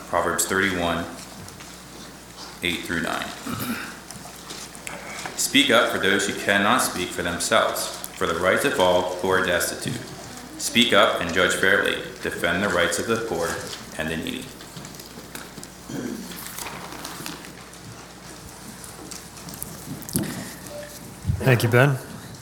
Proverbs 31, 8 through 9. Speak up for those who cannot speak for themselves, for the rights of all who are destitute. Speak up and judge fairly. Defend the rights of the poor and the needy. Thank you, Ben.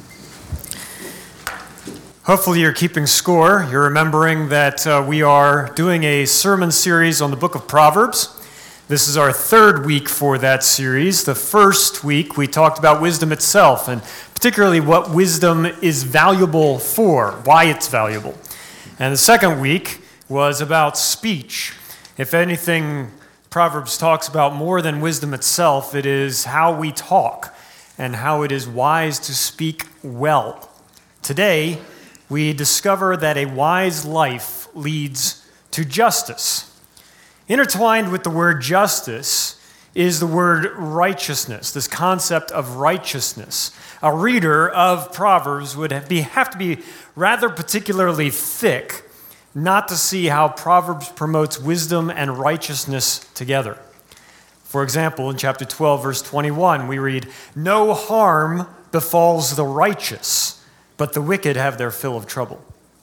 Hopefully you're keeping score. You're remembering that we are doing a sermon series on the book of Proverbs. This is our third week for that series. The first week we talked about wisdom itself, and particularly what wisdom is valuable for, why it's valuable. And the second week was about speech. If anything, Proverbs talks about more than wisdom itself, it is how we talk and how it is wise to speak well. Today, we discover that a wise life leads to justice. Intertwined with the word justice is the word righteousness, this concept of righteousness. A reader of Proverbs would have to be rather particularly thick not to see how Proverbs promotes wisdom and righteousness together. For example, in chapter 12, verse 21, we read, "No harm befalls the righteous, but the wicked have their fill of trouble."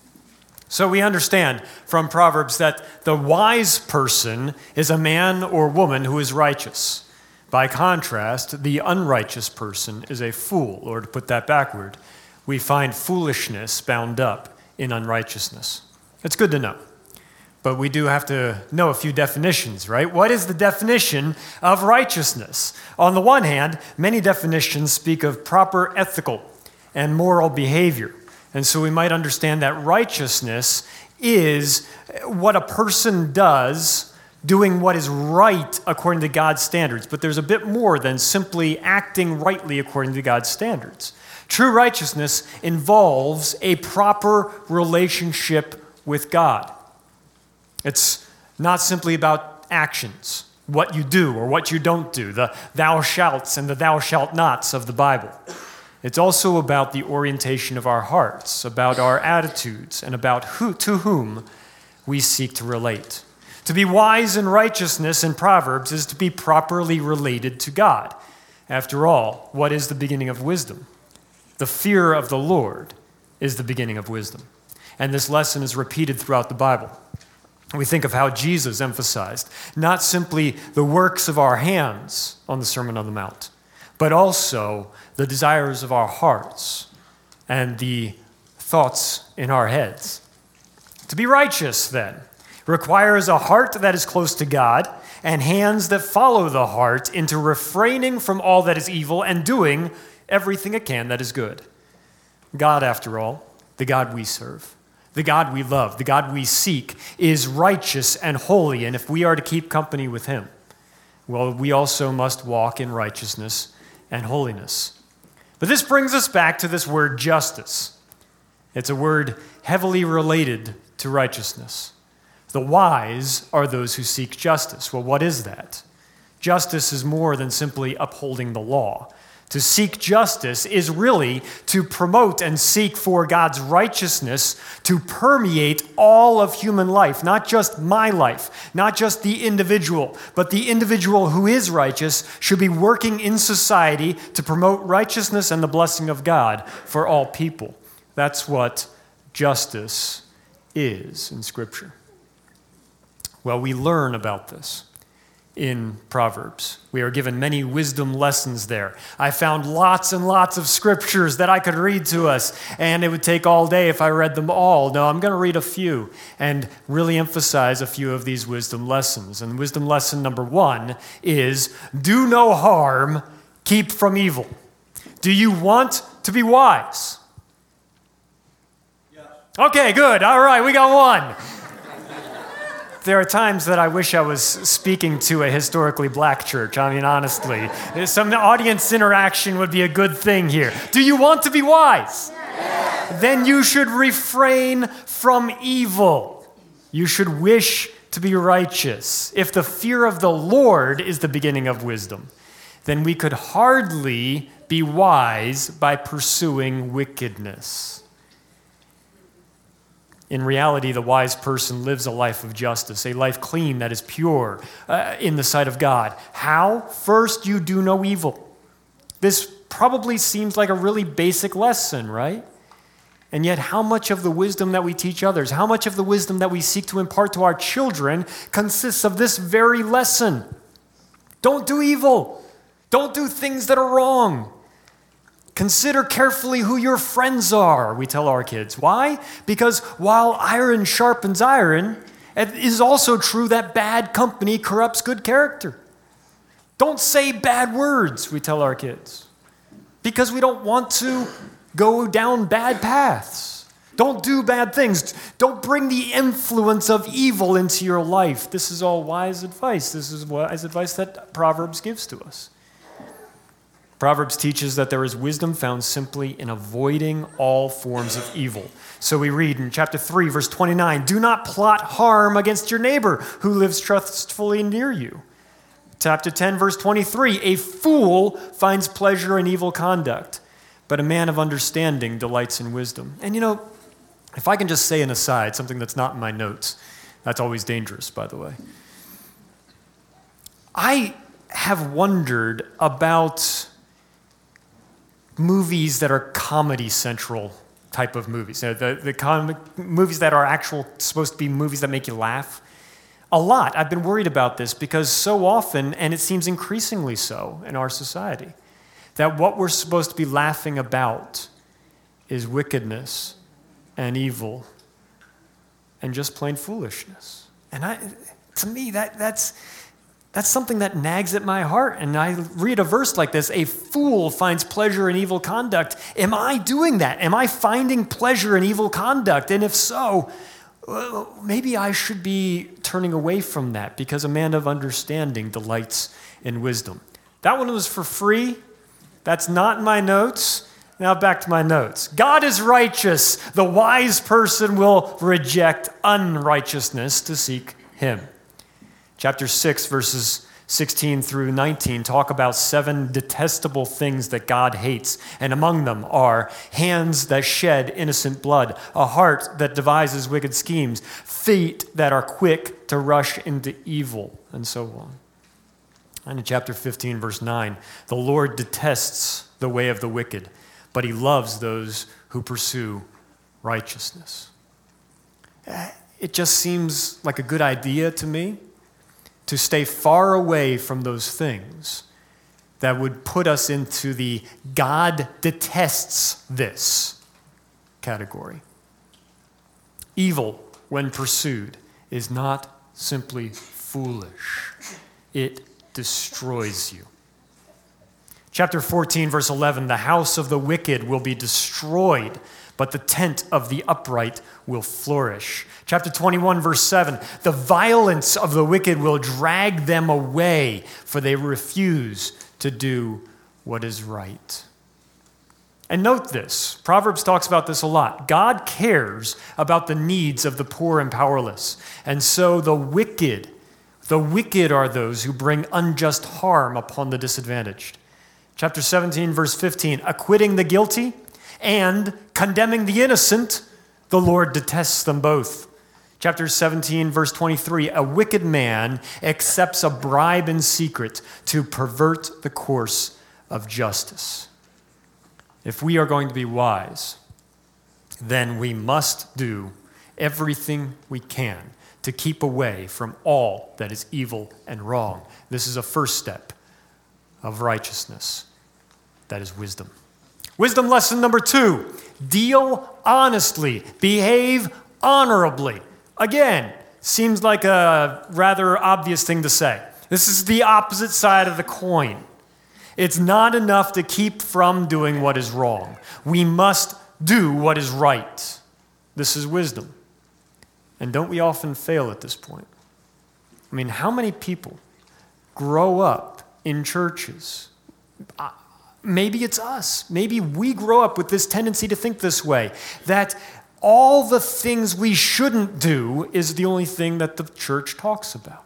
So we understand from Proverbs that the wise person is a man or woman who is righteous. By contrast, the unrighteous person is a fool, or to put that backward, we find foolishness bound up in unrighteousness. It's good to know. But we do have to know a few definitions, right? What is the definition of righteousness? On the one hand, many definitions speak of proper ethical and moral behavior. And so we might understand that righteousness is what a person does, doing what is right according to God's standards. But there's a bit more than simply acting rightly according to God's standards. True righteousness involves a proper relationship with God. It's not simply about actions, what you do or what you don't do, the thou shalts and the thou shalt nots of the Bible. It's also about the orientation of our hearts, about our attitudes, and about to whom we seek to relate. To be wise in righteousness in Proverbs is to be properly related to God. After all, what is the beginning of wisdom? The fear of the Lord is the beginning of wisdom. And this lesson is repeated throughout the Bible. We think of how Jesus emphasized not simply the works of our hands on the Sermon on the Mount, but also the desires of our hearts and the thoughts in our heads. To be righteous, then, requires a heart that is close to God and hands that follow the heart into refraining from all that is evil and doing everything it can that is good. God, after all, the God we serve, the God we love, the God we seek, is righteous and holy, and if we are to keep company with him, well, we also must walk in righteousness and holiness. But this brings us back to this word justice. It's a word heavily related to righteousness. The wise are those who seek justice. Well, what is that? Justice is more than simply upholding the law. To seek justice is really to promote and seek for God's righteousness to permeate all of human life, not just my life, not just the individual, but the individual who is righteous should be working in society to promote righteousness and the blessing of God for all people. That's what justice is in Scripture. Well, we learn about this in Proverbs. We are given many wisdom lessons there. I found lots and lots of scriptures that I could read to us, and it would take all day if I read them all. No, I'm going to read a few and really emphasize a few of these wisdom lessons. And wisdom lesson number 1 is, do no harm, keep from evil. Do you want to be wise? Yes. Okay, good. All right, we got one. There are times that I wish I was speaking to a historically black church. I mean, honestly, some audience interaction would be a good thing here. Do you want to be wise? Yes. Then you should refrain from evil. You should wish to be righteous. If the fear of the Lord is the beginning of wisdom, then we could hardly be wise by pursuing wickedness. In reality, the wise person lives a life of justice, a life clean that is pure in the sight of God. How? First, you do no evil. This probably seems like a really basic lesson, right? And yet, how much of the wisdom that we teach others, how much of the wisdom that we seek to impart to our children consists of this very lesson? Don't do evil. Don't do things that are wrong. Consider carefully who your friends are, we tell our kids. Why? Because while iron sharpens iron, it is also true that bad company corrupts good character. Don't say bad words, we tell our kids, because we don't want to go down bad paths. Don't do bad things. Don't bring the influence of evil into your life. This is all wise advice. This is wise advice that Proverbs gives to us. Proverbs teaches that there is wisdom found simply in avoiding all forms of evil. So we read in chapter 3, verse 29, do not plot harm against your neighbor who lives trustfully near you. Chapter 10, verse 23, a fool finds pleasure in evil conduct, but a man of understanding delights in wisdom. And if I can just say an aside, something that's not in my notes, that's always dangerous, by the way. I have wondered about movies that are Comedy Central type of movies. The movies that are supposed to be movies that make you laugh. A lot. I've been worried about this because so often, and it seems increasingly so in our society, that what we're supposed to be laughing about is wickedness and evil and just plain foolishness. And to me, that's something that nags at my heart. And I read a verse like this, a fool finds pleasure in evil conduct. Am I doing that? Am I finding pleasure in evil conduct? And if so, maybe I should be turning away from that because a man of understanding delights in wisdom. That one was for free. That's not in my notes. Now back to my notes. God is righteous. The wise person will reject unrighteousness to seek him. Chapter 6, verses 16 through 19 talk about 7 detestable things that God hates. And among them are hands that shed innocent blood, a heart that devises wicked schemes, feet that are quick to rush into evil, and so on. And in chapter 15, verse 9, the Lord detests the way of the wicked, but he loves those who pursue righteousness. It just seems like a good idea to me to stay far away from those things that would put us into the God detests this category. Evil, when pursued, is not simply foolish. It destroys you. Chapter 14, verse 11, the house of the wicked will be destroyed, but the tent of the upright will flourish. Chapter 21, verse 7, the violence of the wicked will drag them away, for they refuse to do what is right. And note this, Proverbs talks about this a lot. God cares about the needs of the poor and powerless. And so the wicked are those who bring unjust harm upon the disadvantaged. Chapter 17, verse 15, acquitting the guilty and condemning the innocent, the Lord detests them both. Chapter 17, verse 23, a wicked man accepts a bribe in secret to pervert the course of justice. If we are going to be wise, then we must do everything we can to keep away from all that is evil and wrong. This is a first step of righteousness. That is wisdom. Wisdom lesson number 2, deal honestly, behave honorably. Again, seems like a rather obvious thing to say. This is the opposite side of the coin. It's not enough to keep from doing what is wrong. We must do what is right. This is wisdom. And don't we often fail at this point? I mean, how many people grow up in churches? Maybe it's us. Maybe we grow up with this tendency to think this way, that all the things we shouldn't do is the only thing that the church talks about.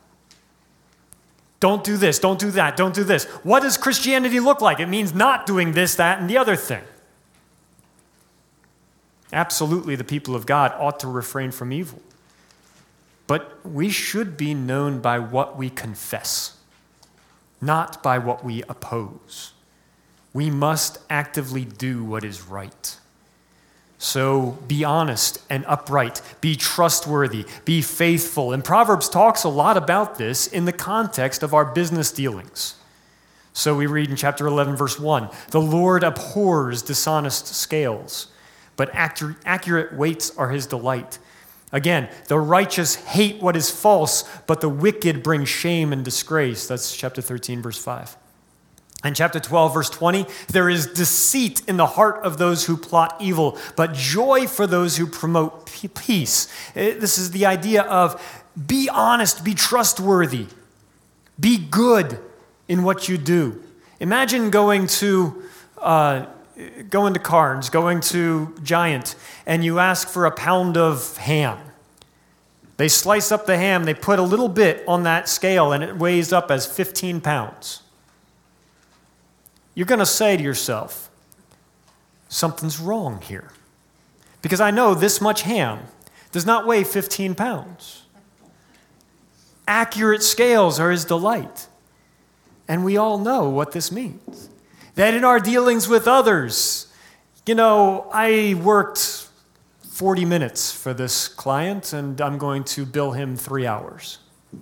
Don't do this, don't do that, don't do this. What does Christianity look like? It means not doing this, that, and the other thing. Absolutely, the people of God ought to refrain from evil. But we should be known by what we confess, not by what we oppose. We must actively do what is right. So be honest and upright, be trustworthy, be faithful. And Proverbs talks a lot about this in the context of our business dealings. So we read in chapter 11, verse 1, "The Lord abhors dishonest scales, but accurate weights are his delight." Again, "The righteous hate what is false, but the wicked bring shame and disgrace." That's chapter 13, verse 5. In chapter 12, verse 20, "There is deceit in the heart of those who plot evil, but joy for those who promote peace." This is the idea of be honest, be trustworthy, be good in what you do. Imagine going to Carnes, going to Giant, and you ask for a pound of ham. They slice up the ham, they put a little bit on that scale, and it weighs up as 15 pounds. You're going to say to yourself, something's wrong here. Because I know this much ham does not weigh 15 pounds. Accurate scales are his delight. And we all know what this means. That in our dealings with others, I worked 40 minutes for this client and I'm going to bill him 3 hours.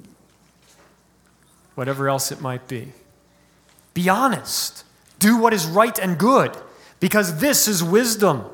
Whatever else it might be. Be honest. Do what is right and good, because this is wisdom.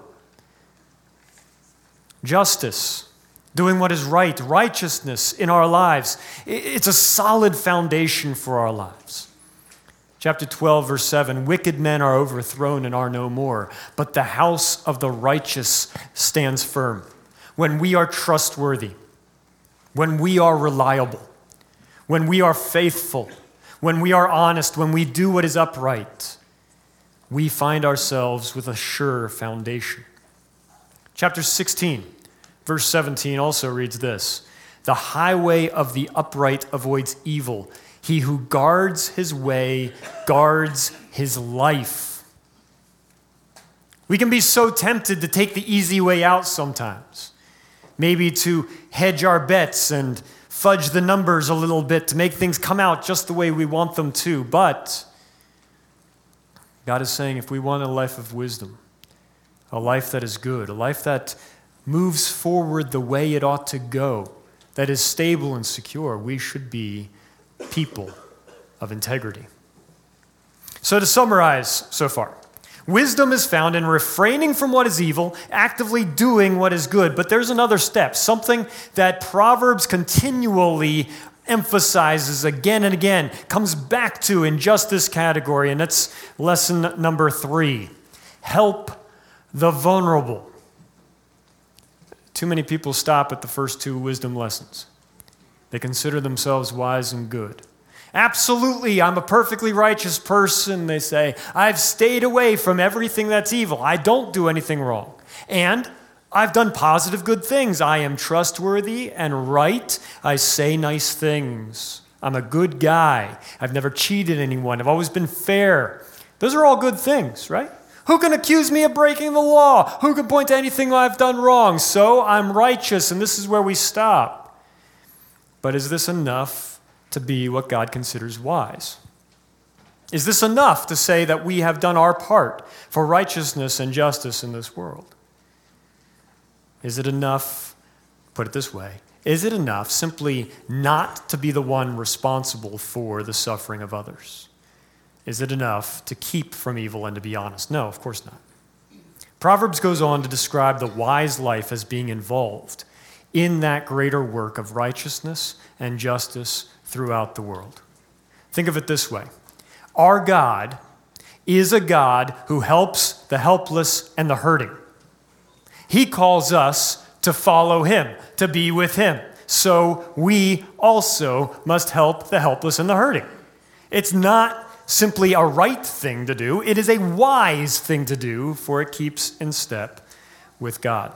Justice, doing what is right, righteousness in our lives, it's a solid foundation for our lives. Chapter 12, verse 7, "Wicked men are overthrown and are no more, but the house of the righteous stands firm." When we are trustworthy, when we are reliable, when we are faithful, when we are honest, when we do what is upright, we find ourselves with a sure foundation. Chapter 16, verse 17 also reads this, "The highway of the upright avoids evil. He who guards his way guards his life." We can be so tempted to take the easy way out sometimes. Maybe to hedge our bets and fudge the numbers a little bit to make things come out just the way we want them to. But God is saying if we want a life of wisdom, a life that is good, a life that moves forward the way it ought to go, that is stable and secure, we should be people of integrity. So to summarize so far, wisdom is found in refraining from what is evil, actively doing what is good. But there's another step, something that Proverbs continually emphasizes again and again, comes back to in just this category, and that's lesson number 3. Help the vulnerable. Too many people stop at the first 2 wisdom lessons. They consider themselves wise and good. Absolutely, I'm a perfectly righteous person, they say. I've stayed away from everything that's evil. I don't do anything wrong. And I've done positive good things. I am trustworthy and right. I say nice things. I'm a good guy. I've never cheated anyone. I've always been fair. Those are all good things, right? Who can accuse me of breaking the law? Who can point to anything I've done wrong? So I'm righteous, and this is where we stop. But is this enough to be what God considers wise? Is this enough to say that we have done our part for righteousness and justice in this world? Is it enough, put it this way, is it enough simply not to be the one responsible for the suffering of others? Is it enough to keep from evil and to be honest? No, of course not. Proverbs goes on to describe the wise life as being involved in that greater work of righteousness and justice throughout the world. Think of it this way. Our God is a God who helps the helpless and the hurting. He calls us to follow him, to be with him. So we also must help the helpless and the hurting. It's not simply a right thing to do. It is a wise thing to do, for it keeps in step with God.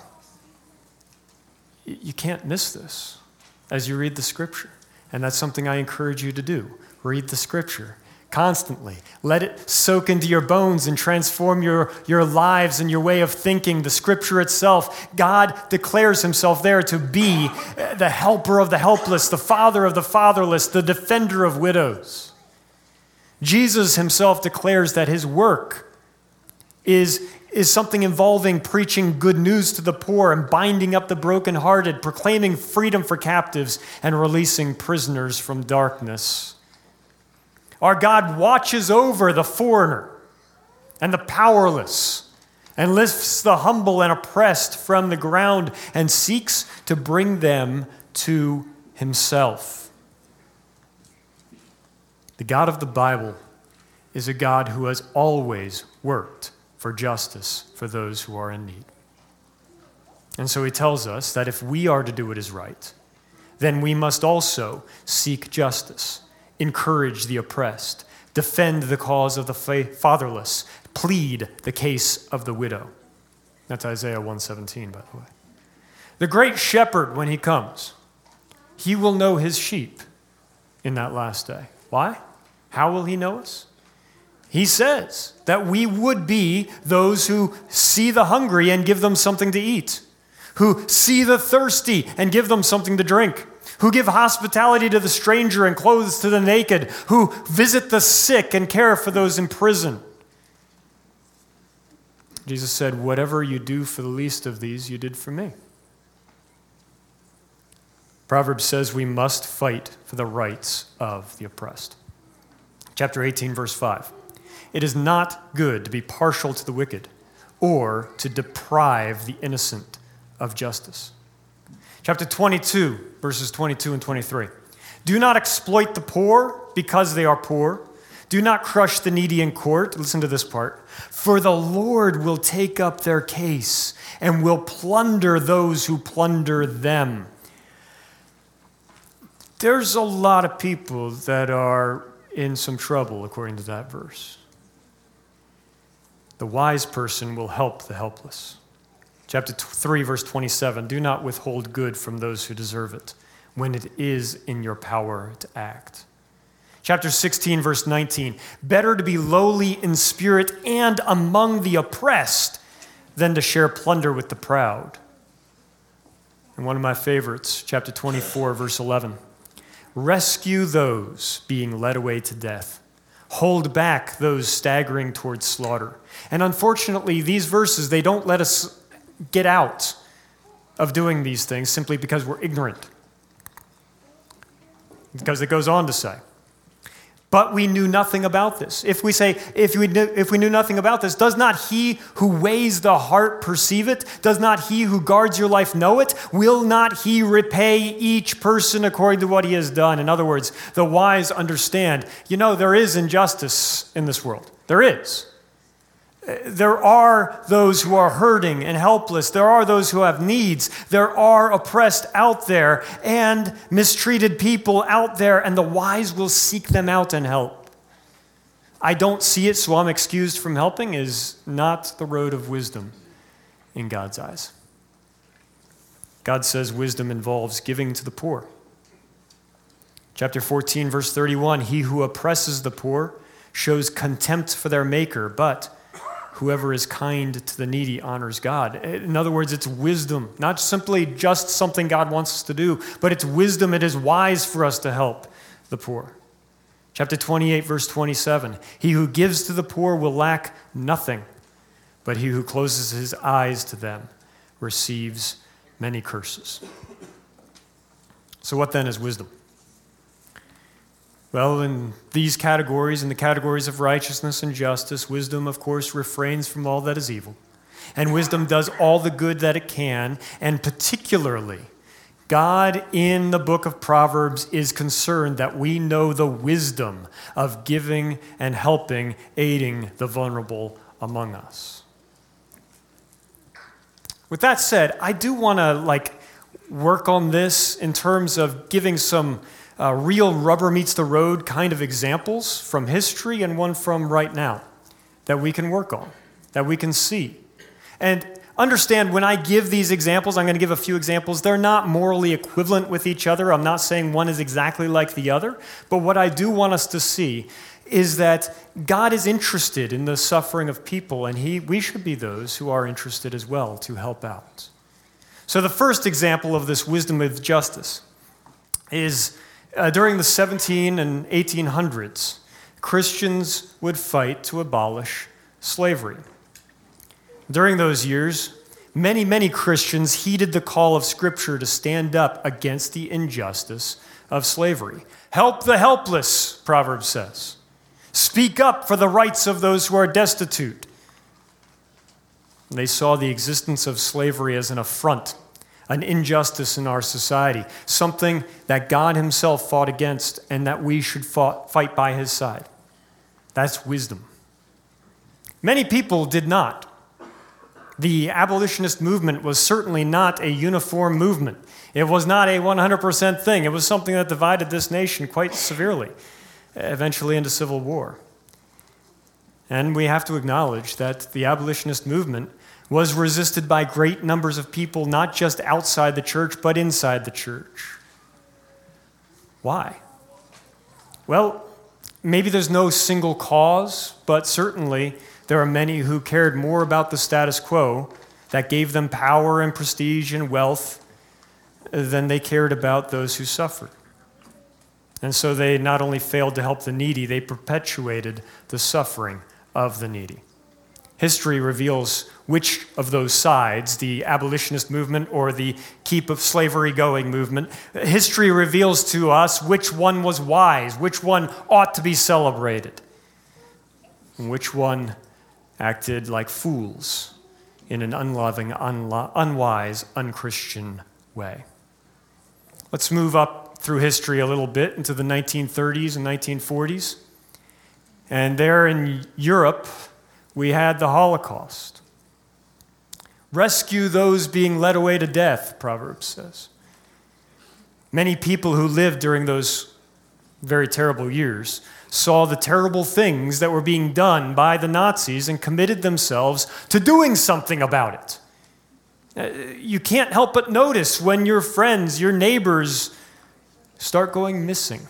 You can't miss this as you read the Scripture. And that's something I encourage you to do. Read the Scripture. constantly. Let it soak into your bones and transform your lives and your way of thinking. The Scripture itself, God declares himself there to be the helper of the helpless, the father of the fatherless, the defender of widows. Jesus himself declares that his work is something involving preaching good news to the poor and binding up the brokenhearted, proclaiming freedom for captives, and releasing prisoners from darkness. Our God watches over the foreigner and the powerless and lifts the humble and oppressed from the ground and seeks to bring them to himself. The God of the Bible is a God who has always worked for justice for those who are in need. And so he tells us that if we are to do what is right, then we must also seek justice, encourage the oppressed, defend the cause of the fatherless, plead the case of the widow. That's Isaiah 1:17, by the way. The great shepherd, when he comes, he will know his sheep in that last day. Why? How will he know us? He says that we would be those who see the hungry and give them something to eat, who see the thirsty and give them something to drink, who give hospitality to the stranger and clothes to the naked, who visit the sick and care for those in prison. Jesus said, "Whatever you do for the least of these, you did for me." Proverbs says we must fight for the rights of the oppressed. Chapter 18, verse 5. It is not good to be partial to the wicked or to deprive the innocent of justice. Chapter 22, verses 22 and 23. Do not exploit the poor because they are poor. Do not crush the needy in court. Listen to this part. For the Lord will take up their case and will plunder those who plunder them. There's a lot of people that are in some trouble, according to that verse. The wise person will help the helpless. Chapter 3, verse 27, do not withhold good from those who deserve it when it is in your power to act. Chapter 16, verse 19, better to be lowly in spirit and among the oppressed than to share plunder with the proud. And one of my favorites, chapter 24, verse 11, rescue those being led away to death. Hold back those staggering towards slaughter. And unfortunately, these verses, they don't let us get out of doing these things simply because we're ignorant. Because it goes on to say, but we knew nothing about this. If we knew nothing about this, does not he who weighs the heart perceive it? Does not he who guards your life know it? Will not he repay each person according to what he has done? In other words, the wise understand, there is injustice in this world. There is. There are those who are hurting and helpless. There are those who have needs. There are oppressed out there and mistreated people out there, and the wise will seek them out and help. I don't see it, so I'm excused from helping is not the road of wisdom in God's eyes. God says wisdom involves giving to the poor. Chapter 14, verse 31, he who oppresses the poor shows contempt for their maker, but whoever is kind to the needy honors God. In other words, it's wisdom, not simply just something God wants us to do, but it's wisdom. It is wise for us to help the poor. Chapter 28, verse 27, he who gives to the poor will lack nothing, but he who closes his eyes to them receives many curses. So what then is wisdom? Well, in these categories, in the categories of righteousness and justice, wisdom, of course, refrains from all that is evil. And wisdom does all the good that it can, and particularly, God in the book of Proverbs is concerned that we know the wisdom of giving and helping, aiding the vulnerable among us. With that said, I do want to work on this in terms of giving some real rubber meets the road kind of examples from history and one from right now that we can work on, that we can see. And understand when I give these examples, I'm going to give a few examples, they're not morally equivalent with each other. I'm not saying one is exactly like the other. But what I do want us to see is that God is interested in the suffering of people, and we should be those who are interested as well to help out. So the first example of this wisdom of justice is during the 17 and 1800s, Christians would fight to abolish slavery. During those years, many Christians heeded the call of Scripture to stand up against the injustice of slavery. Help the helpless, Proverbs says. Speak up for the rights of those who are destitute. They saw the existence of slavery as an affront, an injustice in our society, something that God himself fought against and that we should fight by his side. That's wisdom. Many people did not. The abolitionist movement was certainly not a uniform movement. It was not a 100% thing. It was something that divided this nation quite severely, eventually into civil war. And we have to acknowledge that the abolitionist movement was resisted by great numbers of people, not just outside the church, but inside the church. Why? Well, maybe there's no single cause, but certainly there are many who cared more about the status quo that gave them power and prestige and wealth than they cared about those who suffered. And so they not only failed to help the needy, they perpetuated the suffering of the needy. History reveals which of those sides, the abolitionist movement or the keep of slavery going movement, history reveals to us which one was wise, which one ought to be celebrated, and which one acted like fools in an unloving, unwise, unchristian way. Let's move up through history a little bit into the 1930s and 1940s. And there in Europe, we had the Holocaust. Rescue those being led away to death, Proverbs says. Many people who lived during those very terrible years saw the terrible things that were being done by the Nazis and committed themselves to doing something about it. You can't help but notice when your friends, your neighbors, start going missing.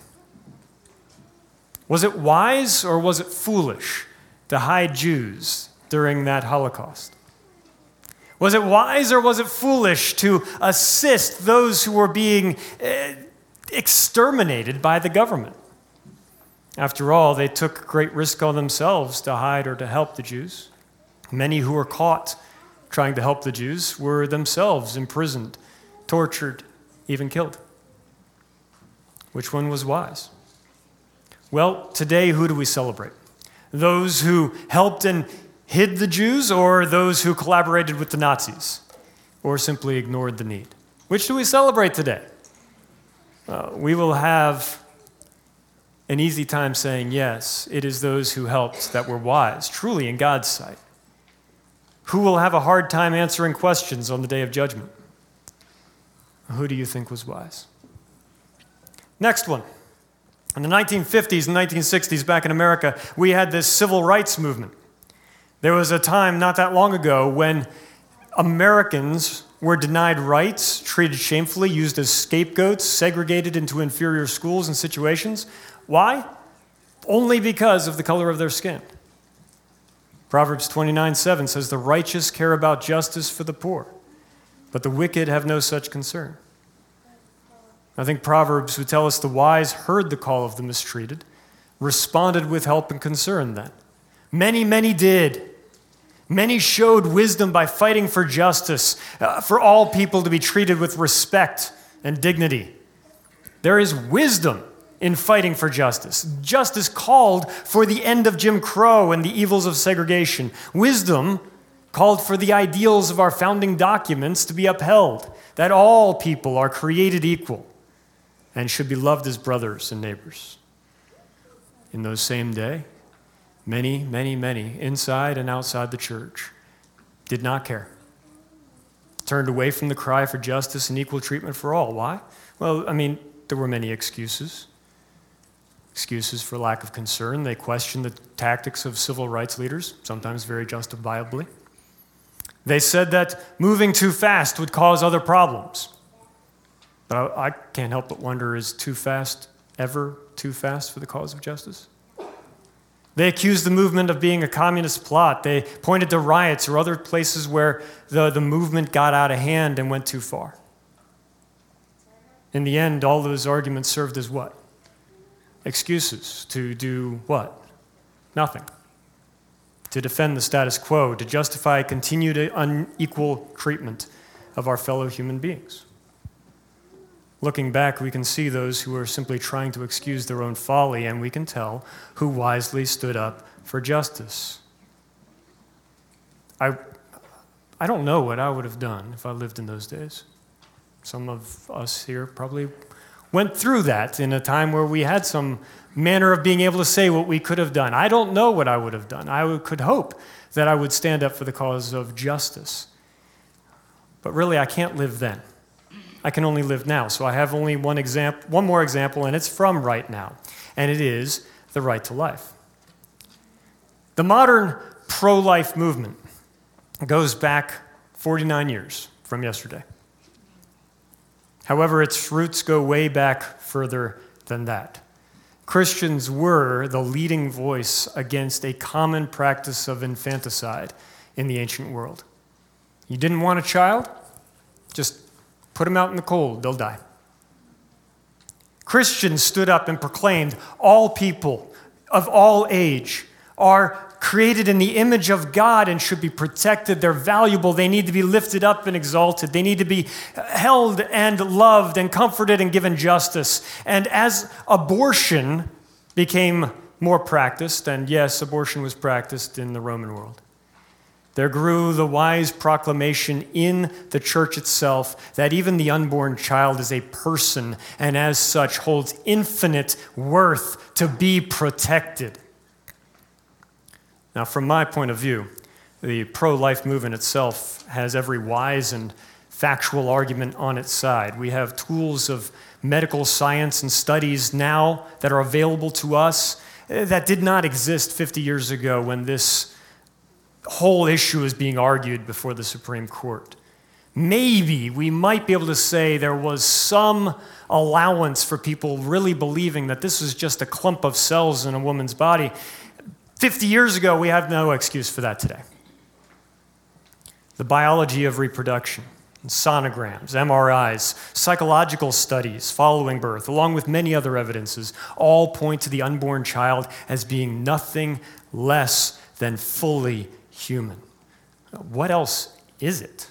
Was it wise or was it foolish to hide Jews during that Holocaust? Was it wise or was it foolish to assist those who were being exterminated by the government? After all, they took great risk on themselves to hide or to help the Jews. Many who were caught trying to help the Jews were themselves imprisoned, tortured, even killed. Which one was wise? Well, today, who do we celebrate? Those who helped and hid the Jews, or those who collaborated with the Nazis, or simply ignored the need? Which do we celebrate today? We will have an easy time saying, yes, it is those who helped that were wise, truly in God's sight. Who will have a hard time answering questions on the day of judgment? Who do you think was wise? Next one. In the 1950s and 1960s back in America, we had this civil rights movement. There was a time not that long ago when Americans were denied rights, treated shamefully, used as scapegoats, segregated into inferior schools and situations. Why? Only because of the color of their skin. Proverbs 29:7 says, "The righteous care about justice for the poor, but the wicked have no such concern." I think Proverbs would tell us the wise heard the call of the mistreated, responded with help and concern then. Many did. Many showed wisdom by fighting for justice, for all people to be treated with respect and dignity. There is wisdom in fighting for justice. Justice called for the end of Jim Crow and the evils of segregation. Wisdom called for the ideals of our founding documents to be upheld, that all people are created equal and should be loved as brothers and neighbors. In those same day, many, inside and outside the church, did not care. Turned away from the cry for justice and equal treatment for all. Why? Well, there were many excuses. Excuses for lack of concern. They questioned the tactics of civil rights leaders, sometimes very justifiably. They said that moving too fast would cause other problems. But I can't help but wonder, is too fast ever too fast for the cause of justice? They accused the movement of being a communist plot. They pointed to riots or other places where the movement got out of hand and went too far. In the end, all those arguments served as what? Excuses to do what? Nothing. To defend the status quo, to justify continued unequal treatment of our fellow human beings. Looking back, we can see those who are simply trying to excuse their own folly, and we can tell who wisely stood up for justice. I don't know what I would have done if I lived in those days. Some of us here probably went through that in a time where we had some manner of being able to say what we could have done. I don't know what I would have done. I could hope that I would stand up for the cause of justice. But really, I can't live then. I can only live now. So I have only one more example, and it's from right now, and it is the right to life. The modern pro-life movement goes back 49 years from yesterday. However, its roots go way back further than that. Christians were the leading voice against a common practice of infanticide in the ancient world. You didn't want a child? Just put them out in the cold, they'll die. Christians stood up and proclaimed all people of all age are created in the image of God and should be protected. They're valuable. They need to be lifted up and exalted. They need to be held and loved and comforted and given justice. And as abortion became more practiced, and yes, abortion was practiced in the Roman world, there grew the wise proclamation in the church itself that even the unborn child is a person and as such holds infinite worth to be protected. Now, from my point of view, the pro-life movement itself has every wise and factual argument on its side. We have tools of medical science and studies now that are available to us that did not exist 50 years ago when this whole issue is being argued before the Supreme Court. Maybe we might be able to say there was some allowance for people really believing that this was just a clump of cells in a woman's body. 50 years ago, we have no excuse for that today. The biology of reproduction, sonograms, MRIs, psychological studies following birth, along with many other evidences, all point to the unborn child as being nothing less than fully human. What else is it?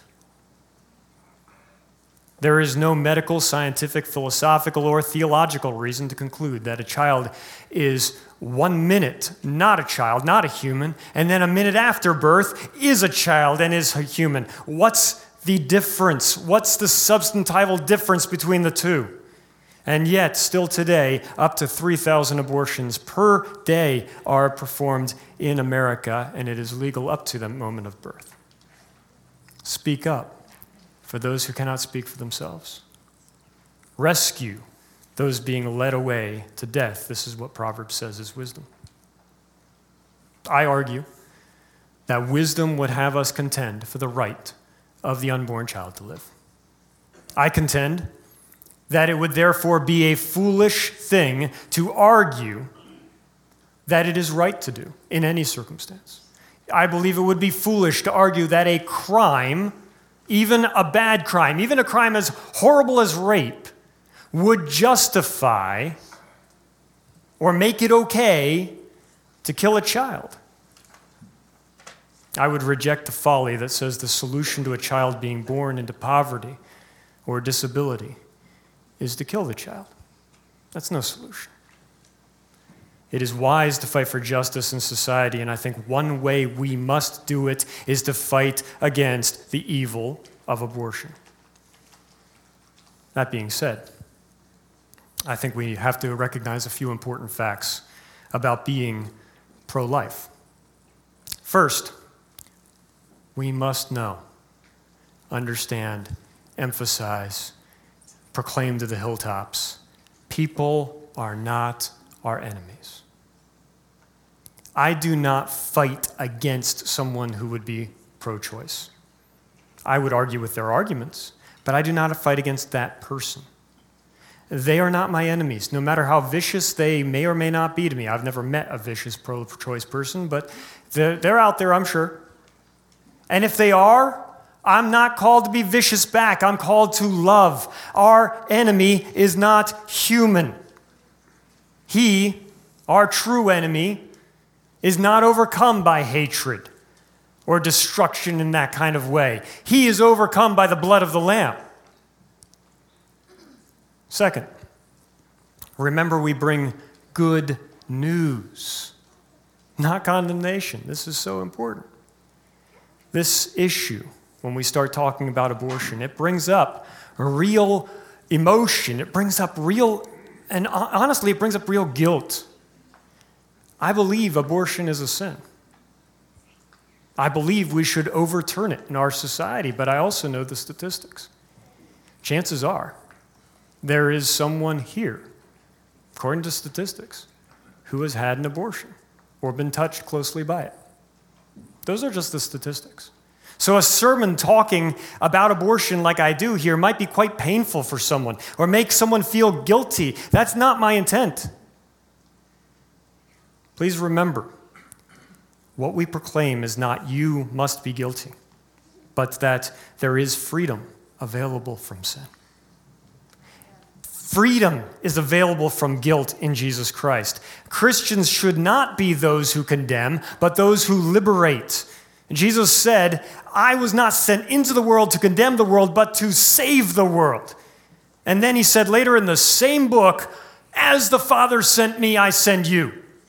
There is no medical, scientific, philosophical, or theological reason to conclude that a child is 1 minute not a child, not a human, and then a minute after birth is a child and is a human. What's the difference? What's the substantival difference between the two? And yet, still today, up to 3,000 abortions per day are performed in America, and it is legal up to the moment of birth. Speak up for those who cannot speak for themselves. Rescue those being led away to death. This is what Proverbs says is wisdom. I argue that wisdom would have us contend for the right of the unborn child to live. I contend that it would therefore be a foolish thing to argue that it is right to do in any circumstance. I believe it would be foolish to argue that a crime, even a bad crime, even a crime as horrible as rape, would justify or make it okay to kill a child. I would reject the folly that says the solution to a child being born into poverty or disability is to kill the child. That's no solution. It is wise to fight for justice in society, and I think one way we must do it is to fight against the evil of abortion. That being said, I think we have to recognize a few important facts about being pro-life. First, we must know, understand, emphasize, proclaim to the hilltops, people are not our enemies. I do not fight against someone who would be pro-choice. I would argue with their arguments, but I do not fight against that person. They are not my enemies, no matter how vicious they may or may not be to me. I've never met a vicious pro-choice person, but they're out there, I'm sure. And if they are, I'm not called to be vicious back. I'm called to love. Our enemy is not human. He, our true enemy, is not overcome by hatred or destruction in that kind of way. He is overcome by the blood of the Lamb. Second, remember we bring good news, not condemnation. This is so important. This issue, when we start talking about abortion, it brings up real emotion. It brings up and honestly, it brings up real guilt. I believe abortion is a sin. I believe we should overturn it in our society, but I also know the statistics. Chances are there is someone here, according to statistics, who has had an abortion or been touched closely by it. Those are just the statistics. So a sermon talking about abortion like I do here might be quite painful for someone or make someone feel guilty. That's not my intent. Please remember, what we proclaim is not you must be guilty, but that there is freedom available from sin. Freedom is available from guilt in Jesus Christ. Christians should not be those who condemn, but those who liberate. Jesus said, I was not sent into the world to condemn the world, but to save the world. And then he said later in the same book, as the Father sent me, I send you.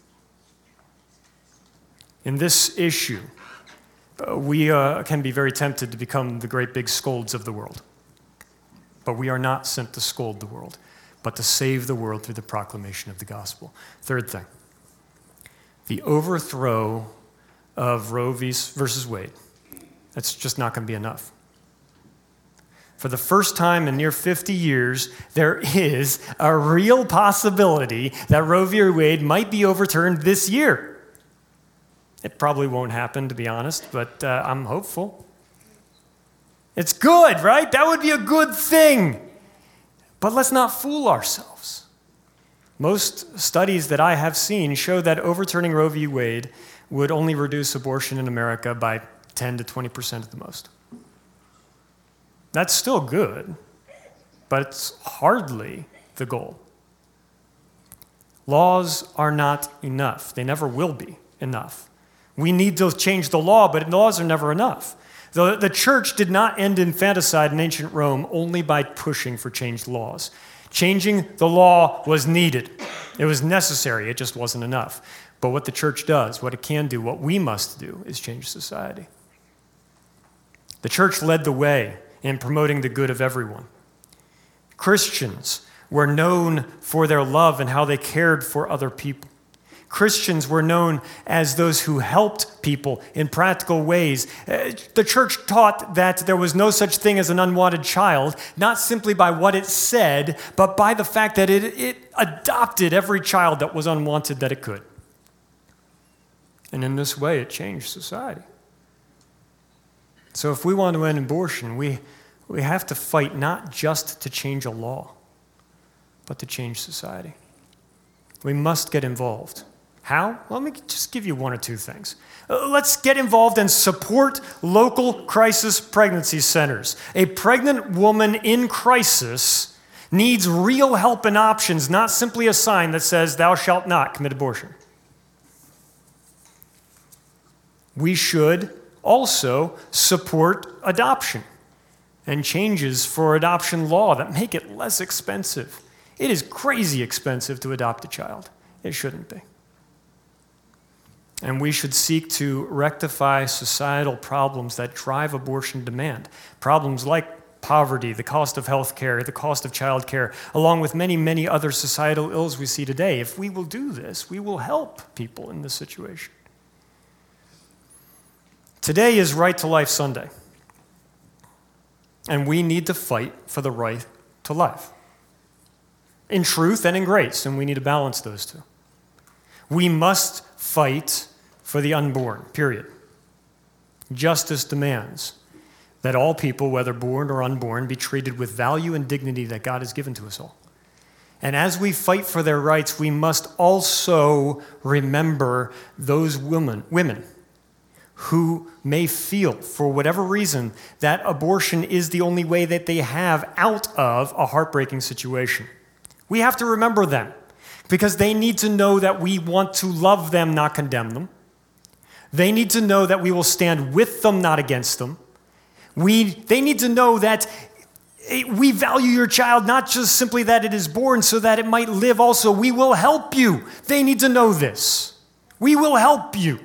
In this issue, we can be very tempted to become the great big scolds of the world. But we are not sent to scold the world, but to save the world through the proclamation of the gospel. Third thing, the overthrow of Roe versus Wade. That's just not going to be enough. For the first time in near 50 years, there is a real possibility that Roe v. Wade might be overturned this year. It probably won't happen, to be honest, but I'm hopeful. It's good, right? That would be a good thing. But let's not fool ourselves. Most studies that I have seen show that overturning Roe v. Wade would only reduce abortion in America by 10 to 20% at the most. That's still good, but it's hardly the goal. Laws are not enough. They never will be enough. We need to change the law, but laws are never enough. The church did not end infanticide in ancient Rome only by pushing for changed laws. Changing the law was needed. It was necessary. It just wasn't enough. But what the church does, what it can do, what we must do, is change society. The church led the way in promoting the good of everyone. Christians were known for their love and how they cared for other people. Christians were known as those who helped people in practical ways. The church taught that there was no such thing as an unwanted child, not simply by what it said, but by the fact that it adopted every child that was unwanted that it could. And in this way, it changed society. So if we want to end abortion, we have to fight not just to change a law, but to change society. We must get involved. How? Well, let me just give you one or two things. Let's get involved and support local crisis pregnancy centers. A pregnant woman in crisis needs real help and options, not simply a sign that says, "Thou shalt not commit abortion." We should also support adoption and changes for adoption law that make it less expensive. It is crazy expensive to adopt a child. It shouldn't be. And we should seek to rectify societal problems that drive abortion demand. Problems like poverty, the cost of health care, the cost of child care, along with many, many other societal ills we see today. If we will do this, we will help people in this situation. Today is Right to Life Sunday. And we need to fight for the right to life. In truth and in grace, and we need to balance those two. We must fight for the unborn, period. Justice demands that all people, whether born or unborn, be treated with value and dignity that God has given to us all. And as we fight for their rights, we must also remember those women who may feel, for whatever reason, that abortion is the only way that they have out of a heartbreaking situation. We have to remember them because they need to know that we want to love them, not condemn them. They need to know that we will stand with them, not against them. They need to know that we value your child, not just simply that it is born so that it might live also. We will help you. They need to know this. We will help you.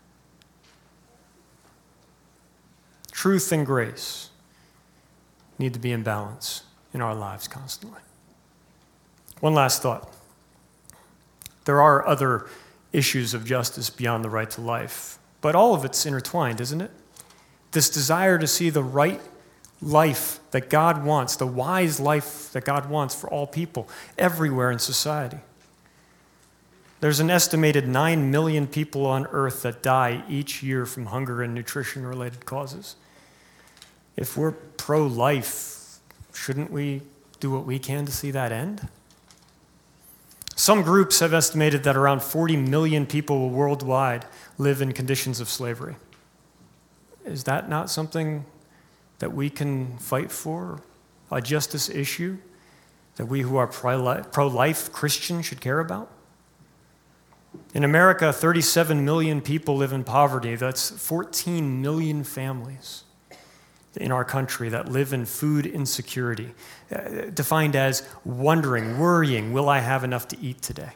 Truth and grace need to be in balance in our lives constantly. One last thought. There are other issues of justice beyond the right to life, but all of it's intertwined, isn't it? This desire to see the right life that God wants, the wise life that God wants for all people everywhere in society. There's an estimated 9 million people on earth that die each year from hunger and nutrition-related causes. If we're pro-life, shouldn't we do what we can to see that end? Some groups have estimated that around 40 million people worldwide live in conditions of slavery. Is that not something that we can fight for, a justice issue that we who are pro-life Christians should care about? In America, 37 million people live in poverty. That's 14 million families in our country that live in food insecurity, defined as wondering, worrying, will I have enough to eat today?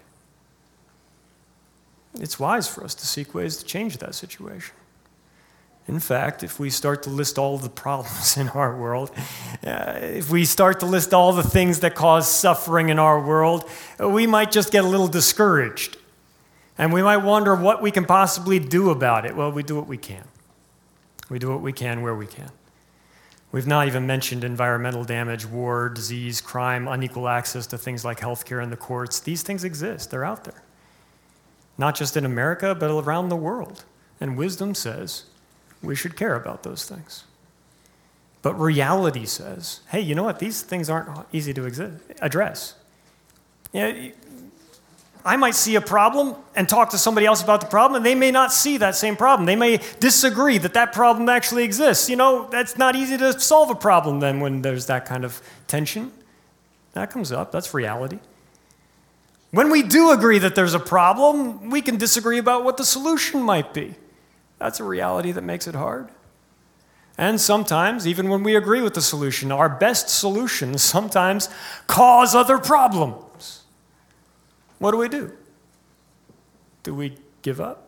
It's wise for us to seek ways to change that situation. In fact, if we start to list all the problems in our world, if we start to list all the things that cause suffering in our world, we might just get a little discouraged. And we might wonder what we can possibly do about it. Well, we do what we can. We do what we can where we can. We've not even mentioned environmental damage, war, disease, crime, unequal access to things like healthcare and the courts. These things exist. They're out there. Not just in America, but around the world. And wisdom says we should care about those things. But reality says, hey, you know what? These things aren't easy to address. I might see a problem and talk to somebody else about the problem, and they may not see that same problem. They may disagree that that problem actually exists. That's not easy to solve a problem then when there's that kind of tension. That comes up. That's reality. When we do agree that there's a problem, we can disagree about what the solution might be. That's a reality that makes it hard. And sometimes, even when we agree with the solution, our best solutions sometimes cause other problems. What do? Do we give up?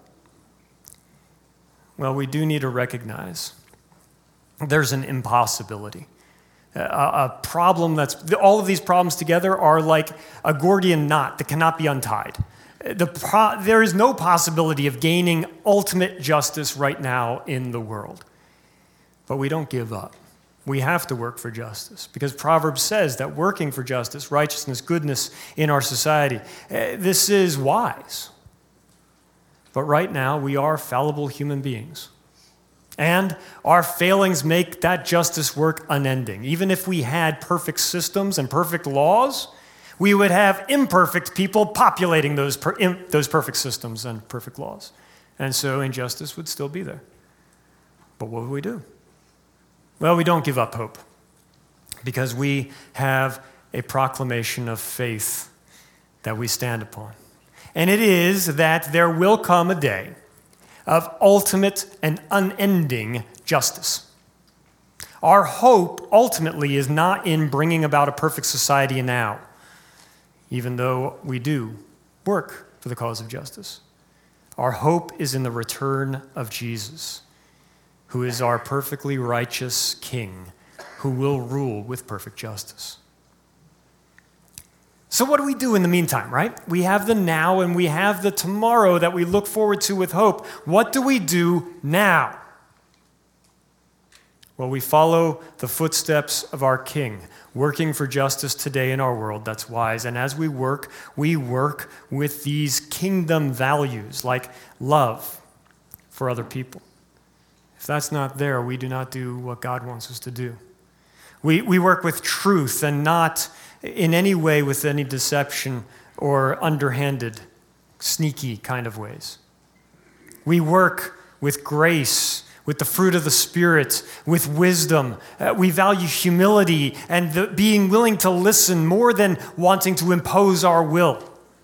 Well, we do need to recognize there's an impossibility. A problem all of these problems together are like a Gordian knot that cannot be untied. There is no possibility of gaining ultimate justice right now in the world. But we don't give up. We have to work for justice because Proverbs says that working for justice, righteousness, goodness in our society, this is wise. But right now, we are fallible human beings. And our failings make that justice work unending. Even if we had perfect systems and perfect laws, we would have imperfect people populating those perfect systems and perfect laws. And so injustice would still be there. But what would we do? Well, we don't give up hope because we have a proclamation of faith that we stand upon. And it is that there will come a day of ultimate and unending justice. Our hope ultimately is not in bringing about a perfect society now, even though we do work for the cause of justice. Our hope is in the return of Jesus, who is our perfectly righteous King, who will rule with perfect justice. So what do we do in the meantime, right? We have the now and we have the tomorrow that we look forward to with hope. What do we do now? Well, we follow the footsteps of our King, working for justice today in our world. That's wise. And as we work with these kingdom values like love for other people, If that's not there, we do not do what God wants us to do. We work with truth and not in any way with any deception or underhanded, sneaky kind of ways. We work with grace, with the fruit of the Spirit, with wisdom. We value humility and being willing to listen more than wanting to impose our will.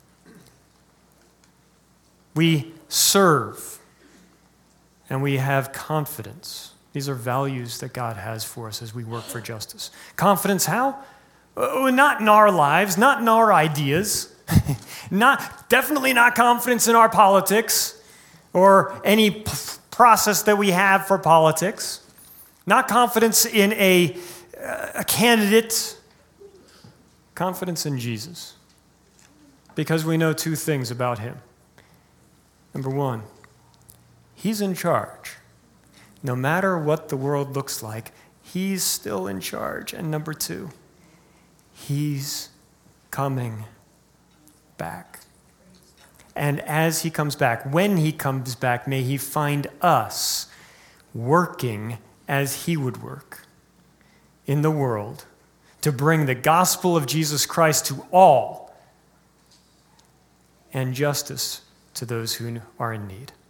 We serve, and we have confidence. These are values that God has for us as we work for justice. Confidence how? Not in our lives, not in our ideas, definitely not confidence in our politics or any process that we have for politics. Not confidence in a candidate. Confidence in Jesus. Because we know two things about him. Number one, he's in charge. No matter what the world looks like, he's still in charge. And number two, he's coming back. And as he comes back, when he comes back, may he find us working as he would work in the world to bring the gospel of Jesus Christ to all and justice to those who are in need.